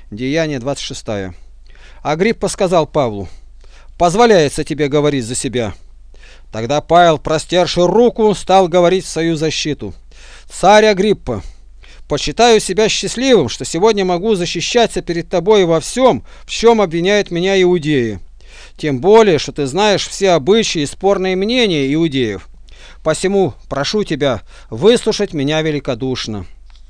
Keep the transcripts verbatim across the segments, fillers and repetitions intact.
Деяние двадцать шестое. Агриппа сказал Павлу: «Позволяется тебе говорить за себя». Тогда Павел, простерши руку, стал говорить в свою защиту: «Царь Агриппа, почитаю себя счастливым, что сегодня могу защищаться перед тобой во всем, в чем обвиняют меня иудеи. Тем более, что ты знаешь все обычаи и спорные мнения иудеев. Посему прошу тебя выслушать меня великодушно.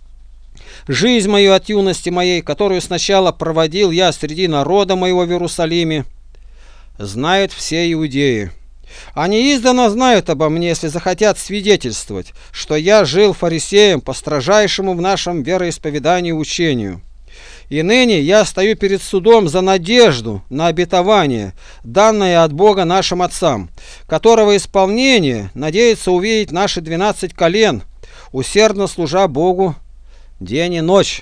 Жизнь мою от юности моей, которую сначала проводил я среди народа моего в Иерусалиме, знают все иудеи. Они издавна знают обо мне, если захотят свидетельствовать, что я жил фарисеем по строжайшему в нашем вероисповедании учению. И ныне я стою перед судом за надежду на обетование, данное от Бога нашим отцам, которого исполнение надеется увидеть наши двенадцать колен, усердно служа Богу день и ночь.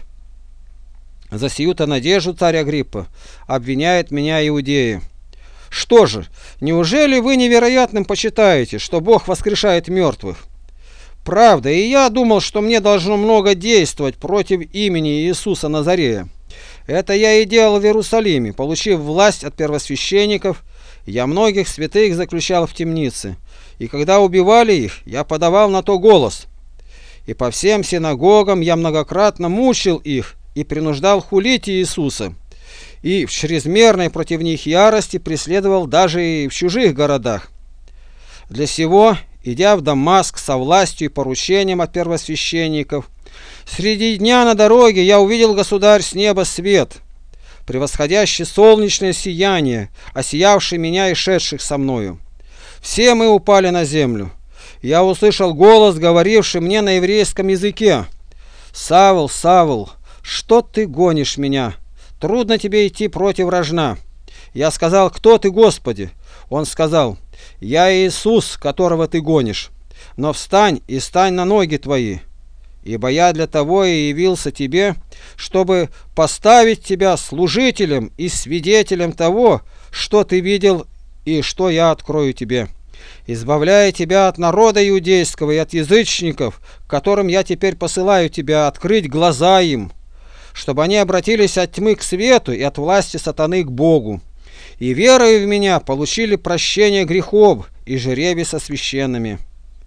За сию-то надежду, царь Агриппа, обвиняет меня иудеи. Что же, неужели вы невероятным почитаете, что Бог воскрешает мертвых? Правда, и я думал, что мне должно много действовать против имени Иисуса Назарея. Это я и делал в Иерусалиме, получив власть от первосвященников. Я многих святых заключал в темнице, и когда убивали их, я подавал на то голос. И по всем синагогам я многократно мучил их и принуждал хулить Иисуса, и в чрезмерной против них ярости преследовал даже и в чужих городах. Для сего, идя в Дамаск со властью и поручением от первосвященников, среди дня на дороге я увидел, государь, с неба свет, превосходящий солнечное сияние, осиявший меня и шедших со мною. Все мы упали на землю. Я услышал голос, говоривший мне на еврейском языке: «Савл, Савл, что ты гонишь меня? Трудно тебе идти против рожна». Я сказал: «Кто ты, Господи?» Он сказал: «Я Иисус, которого ты гонишь. Но встань и стань на ноги твои, ибо я для того и явился тебе, чтобы поставить тебя служителем и свидетелем того, что ты видел и что я открою тебе, избавляя тебя от народа иудейского и от язычников, к которым я теперь посылаю тебя, открыть глаза им, чтобы они обратились от тьмы к свету и от власти сатаны к Богу, и верою в меня получили прощение грехов и жребий со священными».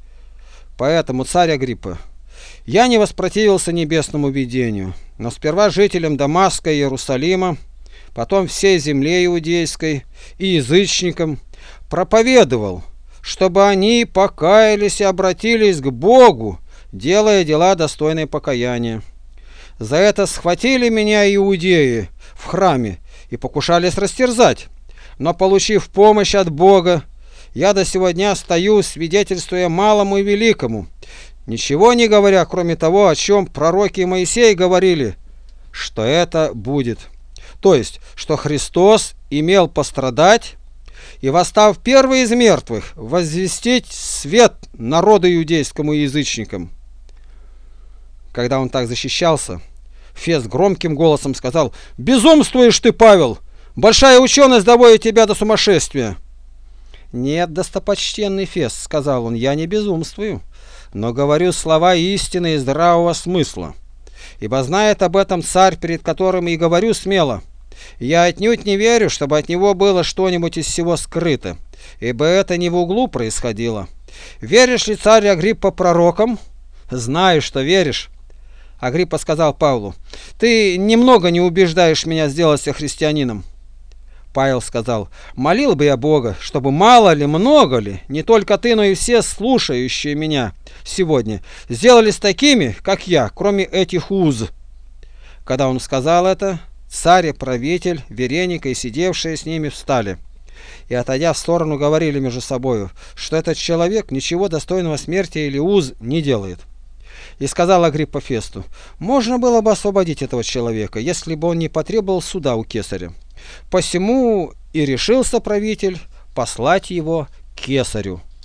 Поэтому, царь Агриппа, я не воспротивился небесному видению, но сперва жителям Дамаска и Иерусалима, потом всей земле иудейской и язычникам проповедовал, чтобы они покаялись и обратились к Богу, делая дела достойные покаяния. За это схватили меня иудеи в храме и покушались растерзать, но, получив помощь от Бога, я до сего дня стою, свидетельствуя малому и великому, ничего не говоря, кроме того, о чем пророки Моисей говорили, что это будет. То есть, что Христос имел пострадать и, восстав первый из мертвых, возвестить свет народу иудейскому и язычникам. Когда он так защищался, Фест громким голосом сказал: «Безумствуешь ты, Павел! Большая ученость доводит тебя до сумасшествия!» «Нет, достопочтенный Фест, — сказал он, — я не безумствую, но говорю слова истины и здравого смысла. Ибо знает об этом царь, перед которым и говорю смело. Я отнюдь не верю, чтобы от него было что-нибудь из всего скрыто, ибо это не в углу происходило. Веришь ли, царь Агриппа, пророкам? Знаю, что веришь». Агриппа сказал Павлу: «Ты немного не убеждаешь меня сделаться христианином». Павел сказал: «Молил бы я Бога, чтобы мало ли, много ли, не только ты, но и все слушающие меня сегодня сделались такими, как я, кроме этих уз». Когда он сказал это, царь и правитель, Вереника и сидевшие с ними встали, и, отойдя в сторону, говорили между собою, что этот человек ничего достойного смерти или уз не делает. И сказал Агриппа Фесту: «Можно было бы освободить этого человека, если бы он не потребовал суда у кесаря. Посему и решился правитель послать его к кесарю».